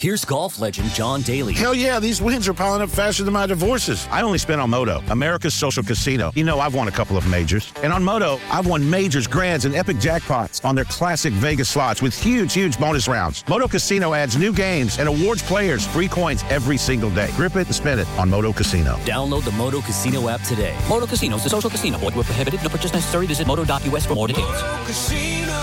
Here's golf legend John Daly. Hell yeah, these wins are piling up faster than my divorces. I only spent on Moto, America's social casino. You know, I've won a couple of majors. And on Moto, I've won majors, grands, and epic jackpots on their classic Vegas slots with huge bonus rounds. Moto Casino adds new games and awards players free coins every single day. Grip it and spin it on Moto Casino. Download the Moto Casino app today. Moto Casino is a social casino. Void where prohibited. No purchase necessary. Visit moto.us for more details. Moto Casino,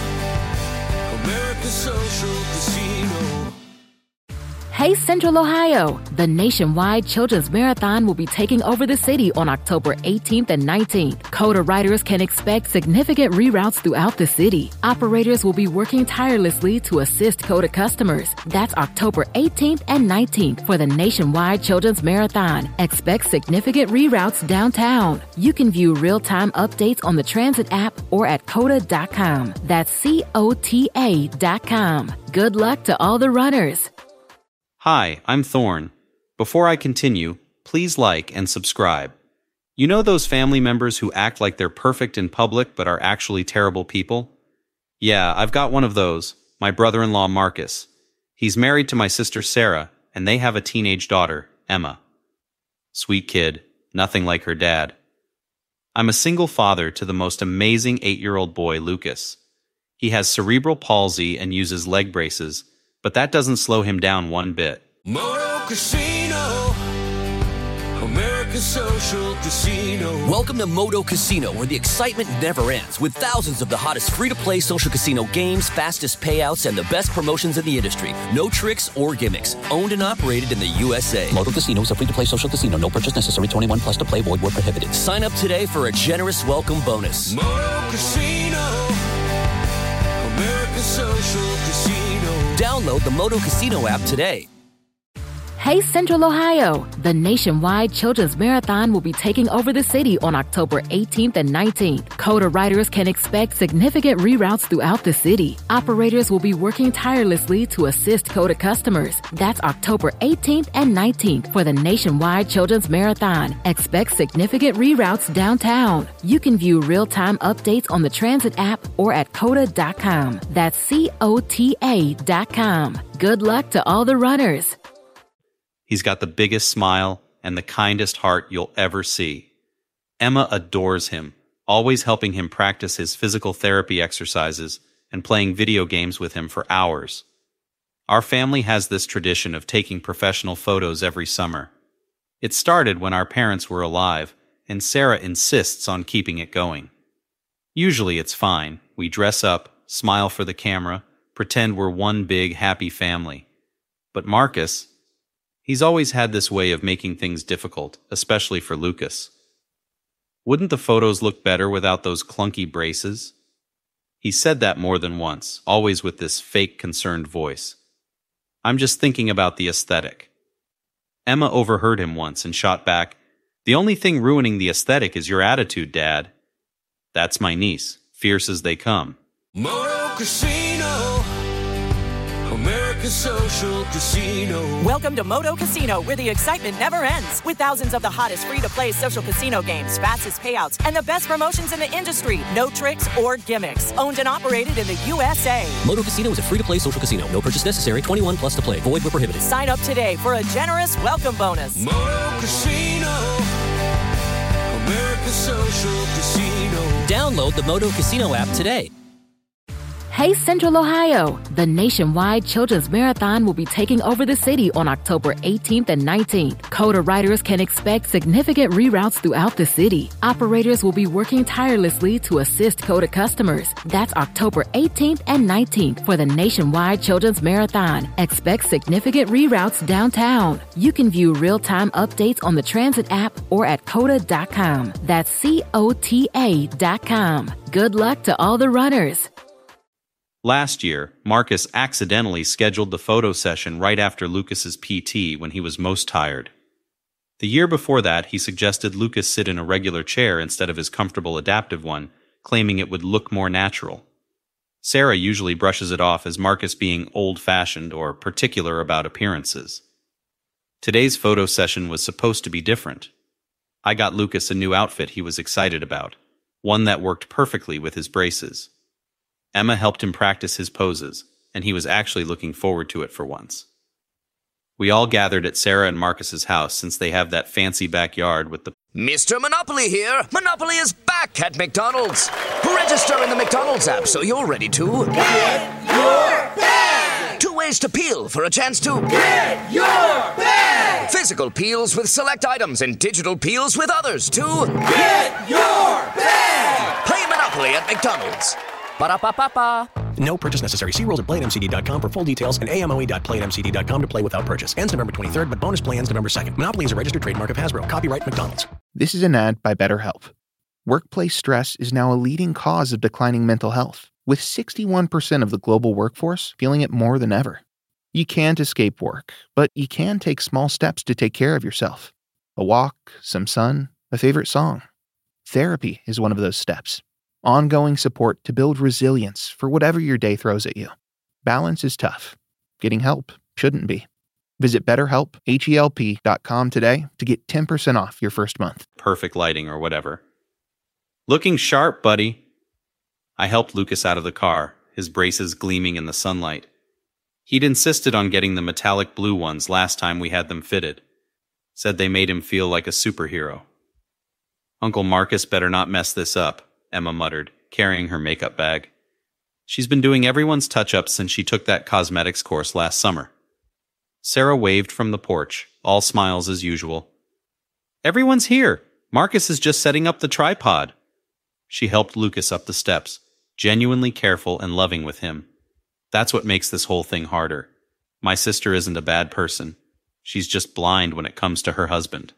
America's social casino. Hey Central Ohio! The nationwide Children's Marathon will be taking over the city on October 18th and 19th. CODA riders can expect significant reroutes throughout the city. Operators will be working tirelessly to assist CODA customers. That's October 18th and 19th for the nationwide Children's Marathon. Expect significant reroutes downtown. You can view real-time updates on the Transit app or at COTA.com. That's COTA.com. Good luck to all the runners. Hi, I'm Thorne. Before I continue, please like and subscribe. You know those family members who act like they're perfect in public but are actually terrible people? Yeah, I've got one of those, my brother-in-law Marcus. He's married to my sister Sarah, and they have a teenage daughter, Emma. Sweet kid, nothing like her dad. I'm a single father to the most amazing 8-year-old boy, Lucas. He has cerebral palsy and uses leg braces, but that doesn't slow him down one bit. Moto Casino, America's social casino. Welcome to Moto Casino, where the excitement never ends, with thousands of the hottest free-to-play social casino games, fastest payouts, and the best promotions in the industry. No tricks or gimmicks. Owned and operated in the USA. Moto Casino is a free-to-play social casino. No purchase necessary. 21 plus to play. Void where prohibited. Sign up today for a generous welcome bonus. Moto Casino, America's social casino. Download the Moto Casino app today. Hey Central Ohio! The nationwide Children's Marathon will be taking over the city on October 18th and 19th. CODA riders can expect significant reroutes throughout the city. Operators will be working tirelessly to assist CODA customers. That's October 18th and 19th for the nationwide Children's Marathon. Expect significant reroutes downtown. You can view real-time updates on the Transit app or at COTA.com. That's COTA.com. Good luck to all the runners. He's got the biggest smile and the kindest heart you'll ever see. Emma adores him, always helping him practice his physical therapy exercises and playing video games with him for hours. Our family has this tradition of taking professional photos every summer. It started when our parents were alive, and Sarah insists on keeping it going. Usually it's fine. We dress up, smile for the camera, pretend we're one big happy family. But Marcus, he's always had this way of making things difficult, especially for Lucas. Wouldn't the photos look better without those clunky braces? He said that more than once, always with this fake concerned voice. I'm just thinking about the aesthetic. Emma overheard him once and shot back, "The only thing ruining the aesthetic is your attitude, Dad." That's my niece, fierce as they come. Moto Casino, America's social casino. Welcome to Moto Casino, where the excitement never ends. With thousands of the hottest free-to-play social casino games, fastest payouts, and the best promotions in the industry. No tricks or gimmicks. Owned and operated in the USA. Moto Casino is a free-to-play social casino. No purchase necessary. 21 plus to play. Void where prohibited. Sign up today for a generous welcome bonus. Moto Casino, America's social casino. Download the Moto Casino app today. Hey Central Ohio! The nationwide Children's Marathon will be taking over the city on October 18th and 19th. CODA riders can expect significant reroutes throughout the city. Operators will be working tirelessly to assist CODA customers. That's October 18th and 19th for the nationwide Children's Marathon. Expect significant reroutes downtown. You can view real-time updates on the Transit app or at COTA.com. That's COTA.com. Good luck to all the runners. Last year, Marcus accidentally scheduled the photo session right after Lucas's PT when he was most tired. The year before that, he suggested Lucas sit in a regular chair instead of his comfortable adaptive one, claiming it would look more natural. Sarah usually brushes it off as Marcus being old-fashioned or particular about appearances. Today's photo session was supposed to be different. I got Lucas a new outfit he was excited about, one that worked perfectly with his braces. Emma helped him practice his poses, and he was actually looking forward to it for once. We all gathered at Sarah and Marcus's house since they have that fancy backyard with the Mr. Monopoly here. Monopoly is back at McDonald's. Register in the McDonald's app so you're ready to Get your bag! 2 ways to peel for a chance to Get your bag! physical peels with select items and digital peels with others to Get your bag! play Monopoly at McDonald's. Ba-da-ba-ba-ba. No purchase necessary. See rules at PlayMCD.com for full details and AMOE.PlayMCD.com to play without purchase. Ends November 23rd, but bonus play ends November 2nd. Monopoly is a registered trademark of Hasbro. Copyright McDonald's. This is an ad by BetterHelp. Workplace stress is now a leading cause of declining mental health, with 61% of the global workforce feeling it more than ever. You can't escape work, but you can take small steps to take care of yourself. A walk, some sun, a favorite song. Therapy is one of those steps. Ongoing support to build resilience for whatever your day throws at you. Balance is tough. Getting help shouldn't be. Visit BetterHelp.com today to get 10% off your first month. perfect lighting or whatever. Looking sharp, buddy. I helped Lucas out of the car, his braces gleaming in the sunlight. He'd insisted on getting the metallic blue ones last time we had them fitted. Said they made him feel like a superhero. Uncle Marcus better not mess this up, Emma muttered, carrying her makeup bag. She's been doing everyone's touch-ups since she took that cosmetics course last summer. Sarah waved from the porch, all smiles as usual. Everyone's here. Marcus is just setting up the tripod. She helped Lucas up the steps, genuinely careful and loving with him. That's what makes this whole thing harder. My sister isn't a bad person. She's just blind when it comes to her husband.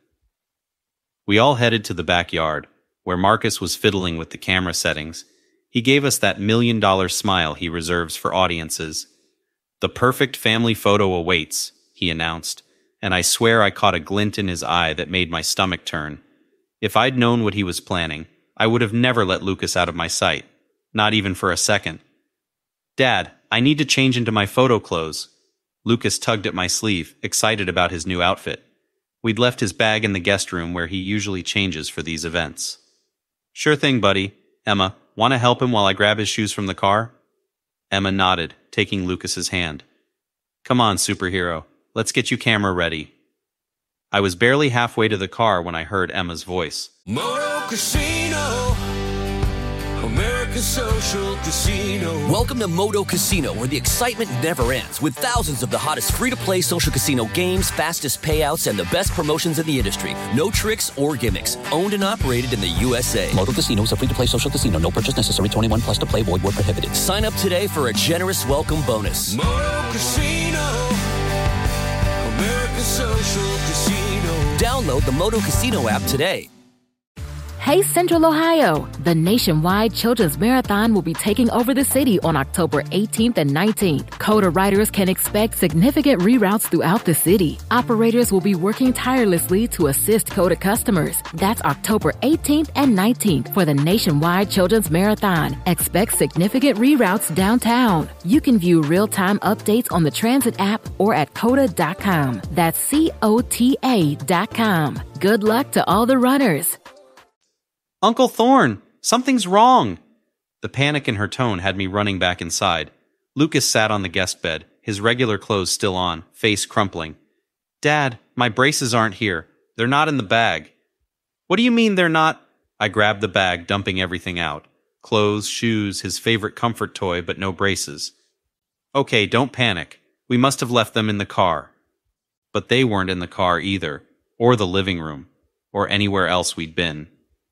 We all headed to the backyard, where Marcus was fiddling with the camera settings. He gave us that $1 million smile he reserves for audiences. The perfect family photo awaits, he announced, and I swear I caught a glint in his eye that made my stomach turn. If I'd known what he was planning, I would have never let Lucas out of my sight, not even for a second. Dad, I need to change into my photo clothes. Lucas tugged at my sleeve, excited about his new outfit. We'd left his bag in the guest room where he usually changes for these events. Sure thing, buddy. Emma, want to help him while I grab his shoes from the car? Emma nodded, taking Lucas's hand. Come on, superhero. Let's get you camera ready. I was barely halfway to the car when I heard Emma's voice. Moto Casino, America's social casino. Welcome to Moto Casino, where the excitement never ends, with thousands of the hottest free-to-play social casino games, fastest payouts, and the best promotions in the industry. No tricks or gimmicks. Owned and operated in the USA. Moto Casino is a free-to-play social casino. No purchase necessary. 21 plus to play. Void where prohibited. Sign up today for a generous welcome bonus. Moto Casino, America's social casino. Download the Moto Casino app today. Hey Central Ohio! The nationwide Children's Marathon will be taking over the city on October 18th and 19th. CODA riders can expect significant reroutes throughout the city. Operators will be working tirelessly to assist CODA customers. That's October 18th and 19th for the nationwide Children's Marathon. Expect significant reroutes downtown. You can view real-time updates on the transit app or at CODA.com. That's COTA.com. Good luck to all the runners. Uncle Thorne, something's wrong. The panic in her tone had me running back inside. Lucas sat on the guest bed, his regular clothes still on, face crumpling. Dad, my braces aren't here. They're not in the bag. What do you mean they're not? I grabbed the bag, dumping everything out. Clothes, shoes, his favorite comfort toy, but no braces. Okay, don't panic. We must have left them in the car. But they weren't in the car either, or the living room, or anywhere else we'd been.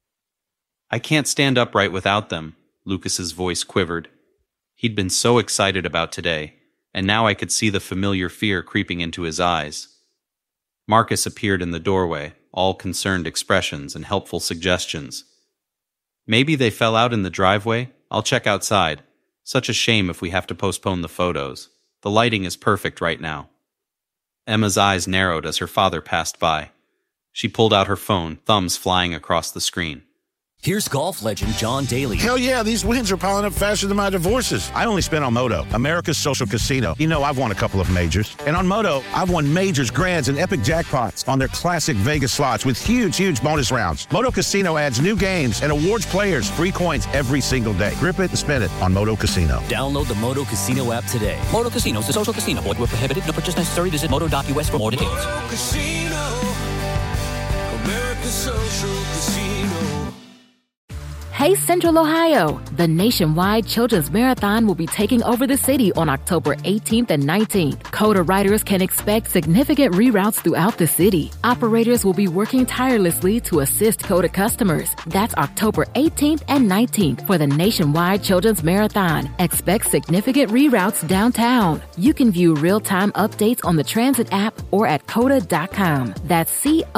I can't stand upright without them, Lucas's voice quivered. He'd been so excited about today, and now I could see the familiar fear creeping into his eyes. Marcus appeared in the doorway, all concerned expressions and helpful suggestions. Maybe they fell out in the driveway? I'll check outside. Such a shame if we have to postpone the photos. The lighting is perfect right now. Emma's eyes narrowed as her father passed by. She pulled out her phone, thumbs flying across the screen. Here's golf legend John Daly. Hell yeah, these wins are piling up faster than my divorces. I only spent on Moto, America's social casino. You know, I've won a couple of majors. And on Moto, I've won majors, grands, and epic jackpots on their classic Vegas slots with huge bonus rounds. Moto Casino adds new games and awards players free coins every single day. Grip it and spin it on Moto Casino. Download the Moto Casino app today. Moto Casino is a social casino. Void where prohibited. No purchase necessary. Visit moto.us for more details. Moto Casino, America's social casino. Hey Central Ohio! The nationwide Children's Marathon will be taking over the city on October 18th and 19th. CODA riders can expect significant reroutes throughout the city. Operators will be working tirelessly to assist CODA customers. That's October 18th and 19th for the nationwide Children's Marathon. Expect significant reroutes downtown. You can view real-time updates on the Transit app or at COTA.com. That's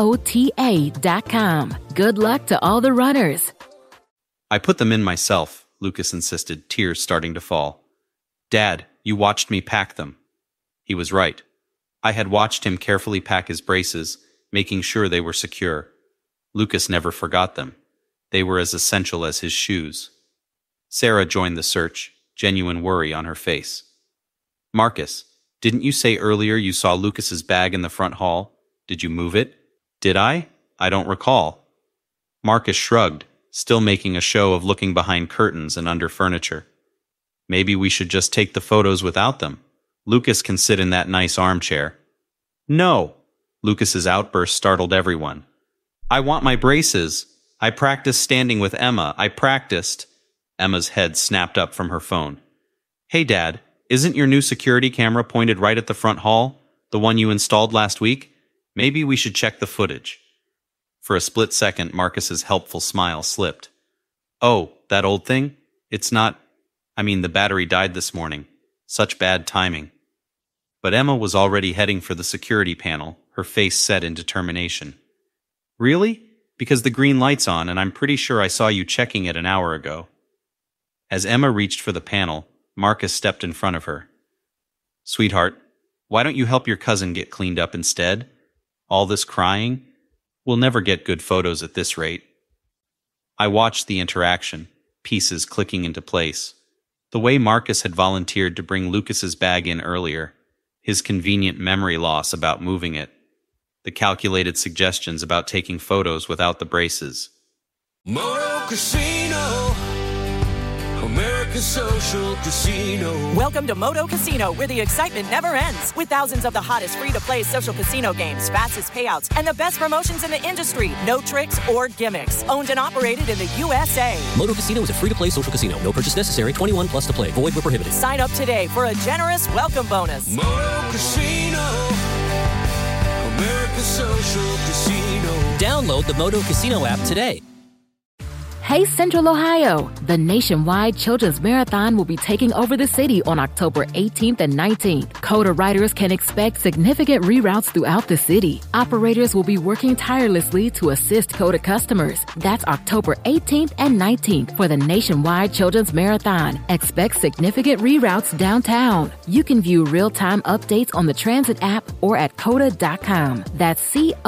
COTA.com. Good luck to all the runners. I put them in myself, Lucas insisted, tears starting to fall. Dad, you watched me pack them. He was right. I had watched him carefully pack his braces, making sure they were secure. Lucas never forgot them. They were as essential as his shoes. Sarah joined the search, genuine worry on her face. Marcus, didn't you say earlier you saw Lucas's bag in the front hall? Did you move it? Did I? I don't recall. Marcus shrugged, still making a show of looking behind curtains and under furniture. Maybe we should just take the photos without them. Lucas can sit in that nice armchair. No! Lucas's outburst startled everyone. I want my braces. I practiced standing with Emma. I practiced. Emma's head snapped up from her phone. Hey, Dad, isn't your new security camera pointed right at the front hall? The one you installed last week? Maybe we should check the footage. For a split second, Marcus's helpful smile slipped. Oh, that old thing? It's not... the battery died this morning. Such bad timing. But Emma was already heading for the security panel, her face set in determination. Really? Because the green light's on, and I'm pretty sure I saw you checking it an hour ago. As Emma reached for the panel, Marcus stepped in front of her. Sweetheart, why don't you help your cousin get cleaned up instead? All this crying? We'll never get good photos at this rate. I watched the interaction, pieces clicking into place. The way Marcus had volunteered to bring Lucas's bag in earlier, his convenient memory loss about moving it, the calculated suggestions about taking photos without the braces. Moto Casino, America's social casino. Welcome to Moto Casino, where the excitement never ends. With thousands of the hottest free-to-play social casino games, fastest payouts, and the best promotions in the industry. No tricks or gimmicks. Owned and operated in the USA. Moto Casino is a free-to-play social casino. No purchase necessary. 21 plus to play. Void where prohibited. Sign up today for a generous welcome bonus. Moto Casino, America's social casino. Download the Moto Casino app today. Hey Central Ohio! The nationwide Children's Marathon will be taking over the city on October 18th and 19th. CODA riders can expect significant reroutes throughout the city. Operators will be working tirelessly to assist CODA customers. That's October 18th and 19th for the nationwide Children's Marathon. Expect significant reroutes downtown. You can view real-time updates on the Transit app or at COTA.com. That's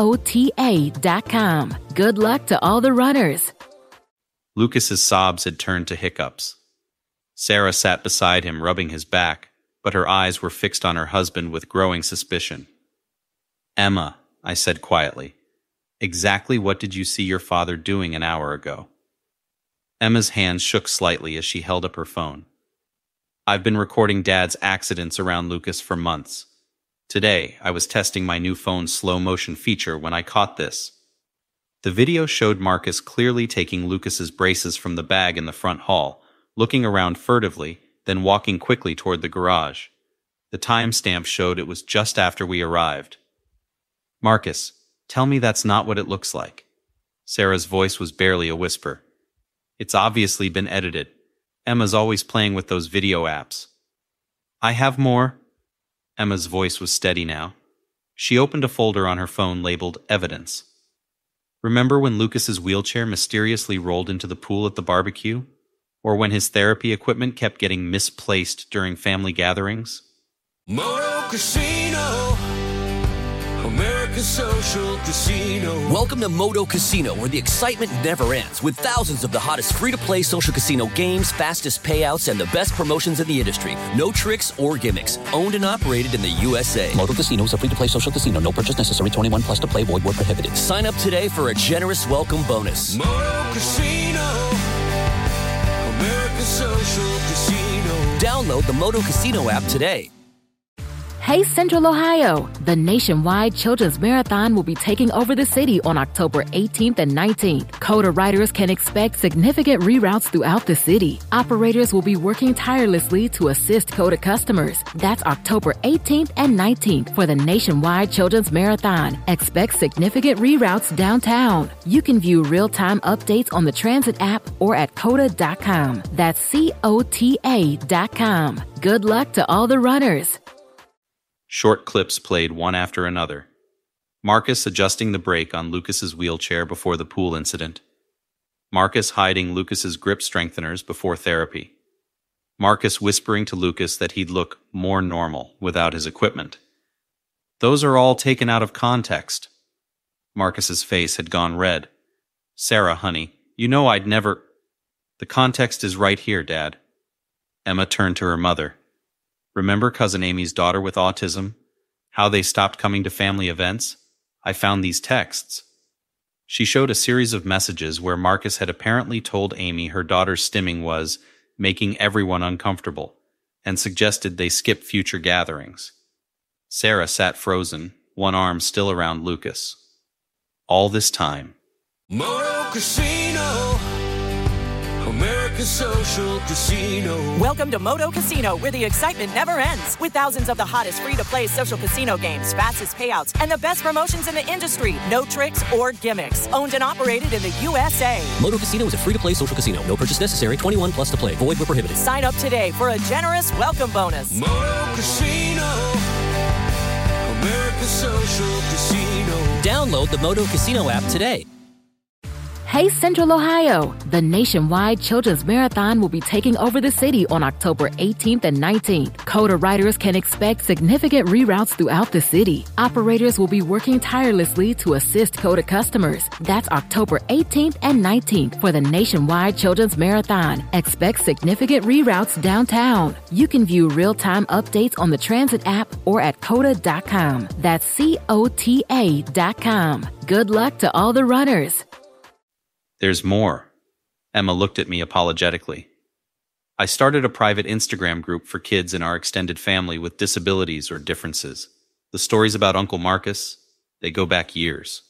COTA.com. Good luck to all the runners. Lucas's sobs had turned to hiccups. Sarah sat beside him, rubbing his back, but her eyes were fixed on her husband with growing suspicion. Emma, I said quietly, exactly what did you see your father doing an hour ago? Emma's hands shook slightly as she held up her phone. I've been recording Dad's accidents around Lucas for months. Today, I was testing my new phone's slow-motion feature when I caught this. The video showed Marcus clearly taking Lucas's braces from the bag in the front hall, looking around furtively, then walking quickly toward the garage. The timestamp showed it was just after we arrived. Marcus, tell me that's not what it looks like. Sarah's voice was barely a whisper. It's obviously been edited. Emma's always playing with those video apps. I have more. Emma's voice was steady now. She opened a folder on her phone labeled Evidence. Remember when Lucas's wheelchair mysteriously rolled into the pool at the barbecue? Or when his therapy equipment kept getting misplaced during family gatherings? Moto Casino, America's America's Social Casino. Welcome to Moto Casino, where the excitement never ends, with thousands of the hottest free-to-play social casino games, fastest payouts, and the best promotions in the industry. No tricks or gimmicks. Owned and operated in the USA. Moto Casino is a free-to-play social casino. No purchase necessary. 21 plus to play. Void where prohibited. Sign up today for a generous welcome bonus. Moto Casino. America's Social Casino. Download the Moto Casino app today. Hey Central Ohio! The nationwide Children's Marathon will be taking over the city on October 18th and 19th. CODA riders can expect significant reroutes throughout the city. Operators will be working tirelessly to assist CODA customers. That's October 18th and 19th for the nationwide Children's Marathon. Expect significant reroutes downtown. You can view real-time updates on the transit app or at CODA.com. That's COTA.com. Good luck to all the runners. Short clips played one after another. Marcus adjusting the brake on Lucas's wheelchair before the pool incident. Marcus hiding Lucas's grip strengtheners before therapy. Marcus whispering to Lucas that he'd look more normal without his equipment. Those are all taken out of context. Marcus's face had gone red. Sarah, honey, you know I'd never... The context is right here, Dad. Emma turned to her mother. Remember Cousin Amy's daughter with autism? How they stopped coming to family events? I found these texts. She showed a series of messages where Marcus had apparently told Amy her daughter's stimming was making everyone uncomfortable and suggested they skip future gatherings. Sarah sat frozen, one arm still around Lucas. All this time. Moto Casino. America's Social Casino. Welcome to Moto Casino, where the excitement never ends. With thousands of the hottest free-to-play social casino games, fastest payouts, and the best promotions in the industry. No tricks or gimmicks. Owned and operated in the USA. Moto Casino is a free-to-play social casino. No purchase necessary. 21 plus to play. Void where prohibited. Sign up today for a generous welcome bonus. Moto Casino. America's Social Casino. Download the Moto Casino app today. Hey Central Ohio! The nationwide Children's Marathon will be taking over the city on October 18th and 19th. CODA riders can expect significant reroutes throughout the city. Operators will be working tirelessly to assist CODA customers. That's October 18th and 19th for the nationwide Children's Marathon. Expect significant reroutes downtown. You can view real-time updates on the transit app or at CODA.com. That's COTA.com. Good luck to all the runners. There's more. Emma looked at me apologetically. I started a private Instagram group for kids in our extended family with disabilities or differences. The stories about Uncle Marcus, they go back years.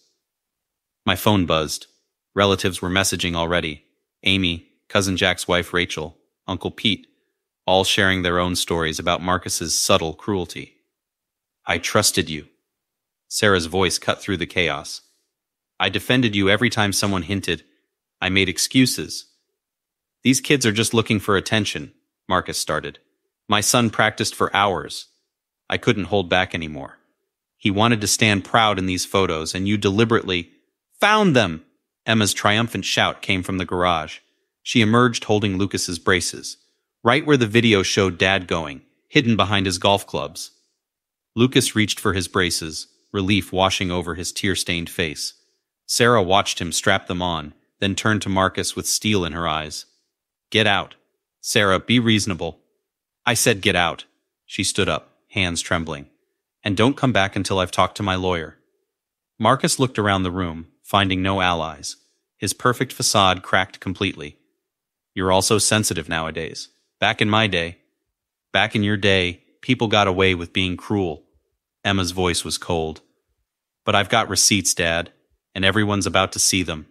My phone buzzed. Relatives were messaging already. Amy, Cousin Jack's wife Rachel, Uncle Pete, all sharing their own stories about Marcus's subtle cruelty. I trusted you. Sarah's voice cut through the chaos. I defended you every time someone hinted. I made excuses. These kids are just looking for attention, Marcus started. My son practiced for hours. I couldn't hold back anymore. He wanted to stand proud in these photos, and you deliberately found them. Emma's triumphant shout came from the garage. She emerged holding Lucas's braces, right where the video showed Dad going, hidden behind his golf clubs. Lucas reached for his braces, relief washing over his tear-stained face. Sarah watched him strap them on, then turned to Marcus with steel in her eyes. Get out. Sarah, be reasonable. I said get out. She stood up, hands trembling. And don't come back until I've talked to my lawyer. Marcus looked around the room, finding no allies. His perfect facade cracked completely. You're all so sensitive nowadays. Back in your day, people got away with being cruel. Emma's voice was cold. But I've got receipts, Dad, and everyone's about to see them.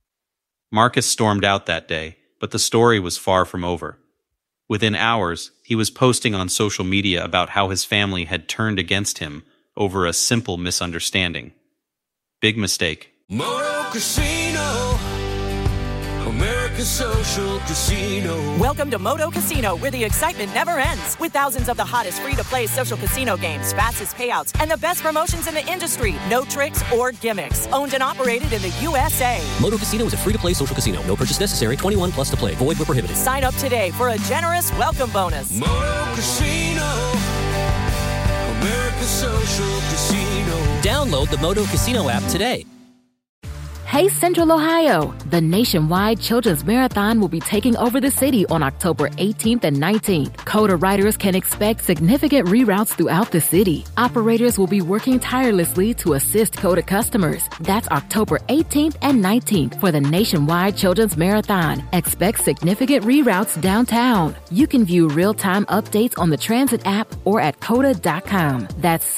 Marcus stormed out that day, but the story was far from over. Within hours, he was posting on social media about how his family had turned against him over a simple misunderstanding. Big mistake. Moto Casino. America's Social Casino. Welcome to Moto Casino, where the excitement never ends. With thousands of the hottest free-to-play social casino games, fastest payouts, and the best promotions in the industry. No tricks or gimmicks. Owned and operated in the USA. Moto Casino is a free-to-play social casino. No purchase necessary. 21 plus to play. Void where prohibited. Sign up today for a generous welcome bonus. Moto Casino. America's Social Casino. Download Download the Moto Casino app today. Hey Central Ohio! The nationwide Children's Marathon will be taking over the city on October 18th and 19th. CODA riders can expect significant reroutes throughout the city. Operators will be working tirelessly to assist CODA customers. That's October 18th and 19th for the nationwide Children's Marathon. Expect significant reroutes downtown. You can view real-time updates on the transit app or at COTA.com. That's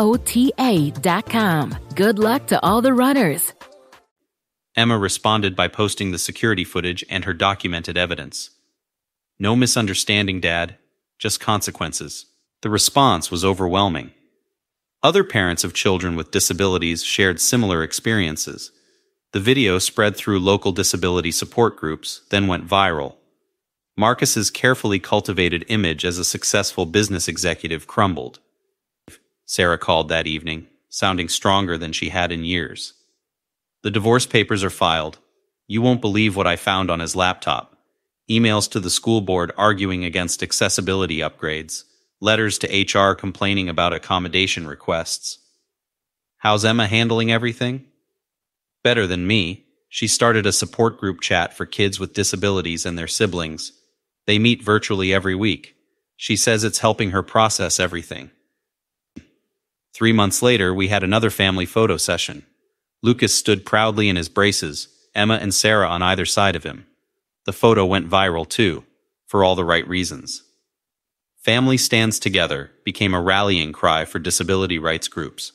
COTA.com. Good luck to all the runners. Emma responded by posting the security footage and her documented evidence. No misunderstanding, Dad. Just consequences. The response was overwhelming. Other parents of children with disabilities shared similar experiences. The video spread through local disability support groups, then went viral. Marcus's carefully cultivated image as a successful business executive crumbled. Sarah called that evening, sounding stronger than she had in years. The divorce papers are filed. You won't believe what I found on his laptop. Emails to the school board arguing against accessibility upgrades. Letters to HR complaining about accommodation requests. How's Emma handling everything? Better than me. She started a support group chat for kids with disabilities and their siblings. They meet virtually every week. She says it's helping her process everything. 3 months later, we had another family photo session. Lucas stood proudly in his braces, Emma and Sarah on either side of him. The photo went viral too, for all the right reasons. Family Stands Together became a rallying cry for disability rights groups.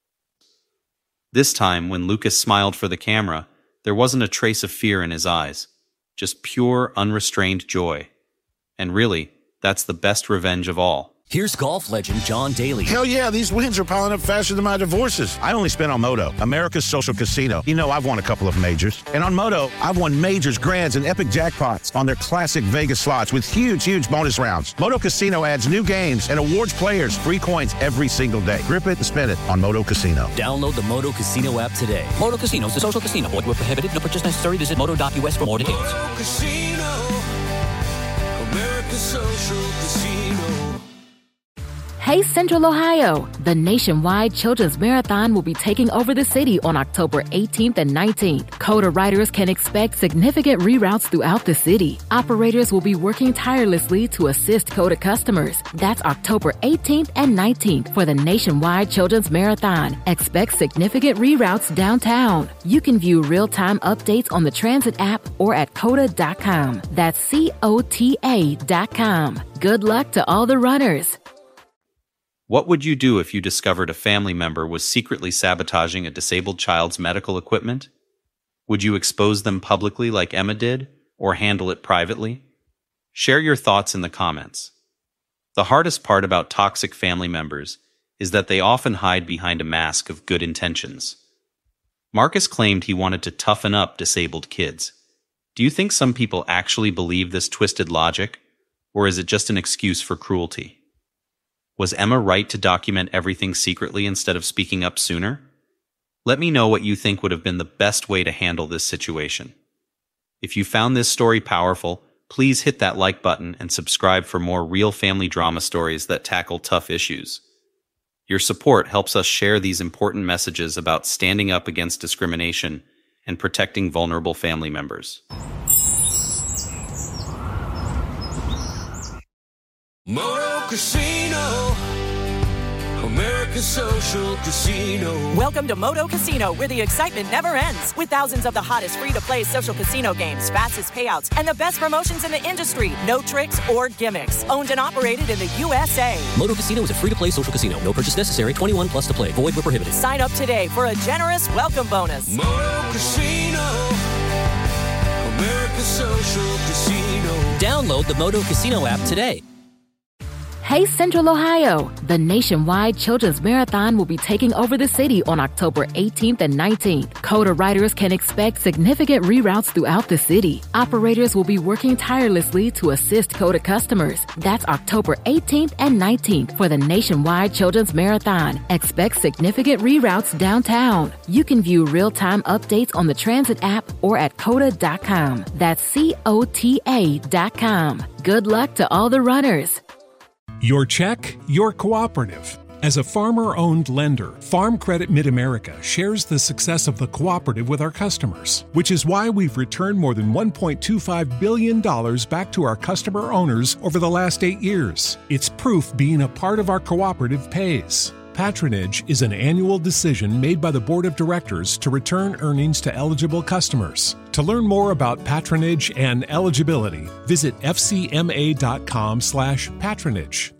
This time, when Lucas smiled for the camera, there wasn't a trace of fear in his eyes, just pure, unrestrained joy. And really, that's the best revenge of all. Here's golf legend John Daly. Hell yeah, these wins are piling up faster than my divorces. I only spent on Moto, America's social casino. You know, I've won a couple of majors. And on Moto, I've won majors, grands, and epic jackpots on their classic Vegas slots with huge bonus rounds. Moto Casino adds new games and awards players free coins every single day. Grip it and spin it on Moto Casino. Download the Moto Casino app today. Moto Casino is a social casino. Void where prohibited. No purchase necessary. Visit moto.us for more details. Moto Casino, America's social casino. Hey Central Ohio! The nationwide Children's Marathon will be taking over the city on October 18th and 19th. CODA riders can expect significant reroutes throughout the city. Operators will be working tirelessly to assist CODA customers. That's October 18th and 19th for the nationwide Children's Marathon. Expect significant reroutes downtown. You can view real-time updates on the transit app or at COTA.com. That's COTA.com. Good luck to all the runners. What would you do if you discovered a family member was secretly sabotaging a disabled child's medical equipment? Would you expose them publicly like Emma did, or handle it privately? Share your thoughts in the comments. The hardest part about toxic family members is that they often hide behind a mask of good intentions. Marcus claimed he wanted to toughen up disabled kids. Do you think some people actually believe this twisted logic, or is it just an excuse for cruelty? Was Emma right to document everything secretly instead of speaking up sooner? Let me know what you think would have been the best way to handle this situation. If you found this story powerful, please hit that like button and subscribe for more real family drama stories that tackle tough issues. Your support helps us share these important messages about standing up against discrimination and protecting vulnerable family members. Moto Casino, America's social casino. Welcome to Moto Casino, where the excitement never ends. With thousands of the hottest free-to-play social casino games, fastest payouts, and the best promotions in the industry. No tricks or gimmicks. Owned and operated in the USA. Moto Casino is a free-to-play social casino. No purchase necessary. 21 plus to play. Void where prohibited. Sign up today for a generous welcome bonus. Moto Casino, America's social casino. Download the Moto Casino app today. Hey Central Ohio! The nationwide Children's Marathon will be taking over the city on October 18th and 19th. CODA riders can expect significant reroutes throughout the city. Operators will be working tirelessly to assist CODA customers. That's October 18th and 19th for the nationwide Children's Marathon. Expect significant reroutes downtown. You can view real-time updates on the transit app or at COTA.com. That's COTA.com. Good luck to all the runners. Your check, your cooperative. As a farmer-owned lender, Farm Credit Mid-America shares the success of the cooperative with our customers, which is why we've returned more than $1.25 billion back to our customer owners over the last 8 years. It's proof being a part of our cooperative pays. Patronage is an annual decision made by the Board of Directors to return earnings to eligible customers. To learn more about patronage and eligibility, visit fcma.com/patronage.